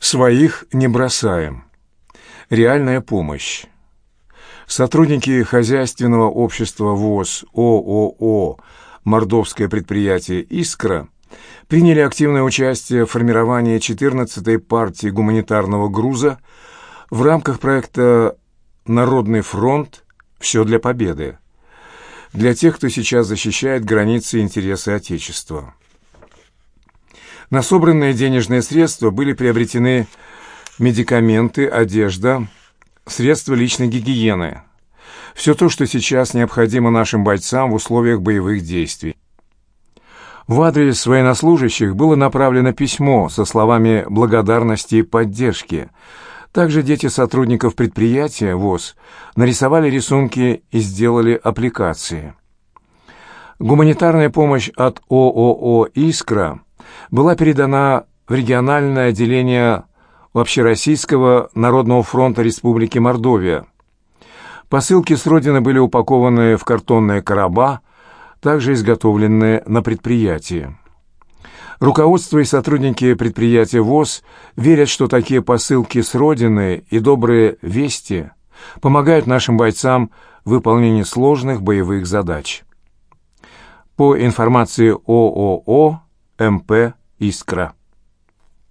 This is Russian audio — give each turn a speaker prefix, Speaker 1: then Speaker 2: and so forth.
Speaker 1: Своих не бросаем. Реальная помощь. Сотрудники хозяйственного общества ВОС ООО «Мордовское предприятие «Искра» приняли активное участие в формировании 14-й партии гуманитарного груза в рамках проекта «Народный фронт. Все для победы» для тех, кто сейчас защищает границы и интересы Отечества. На собранные денежные средства были приобретены медикаменты, одежда, средства личной гигиены. Все то, что сейчас необходимо нашим бойцам в условиях боевых действий. В адрес военнослужащих было направлено письмо со словами благодарности и поддержки. Также дети сотрудников предприятия ВОС нарисовали рисунки и сделали аппликации. Гуманитарная помощь от ООО «Искра» была передана в региональное отделение Общероссийского народного фронта Республики Мордовия. Посылки с родины были упакованы в картонные короба, также изготовленные на предприятии. Руководство и сотрудники предприятия ВОС верят, что такие посылки с родины и добрые вести помогают нашим бойцам в выполнении сложных боевых задач. По информации ООО МП «Искра».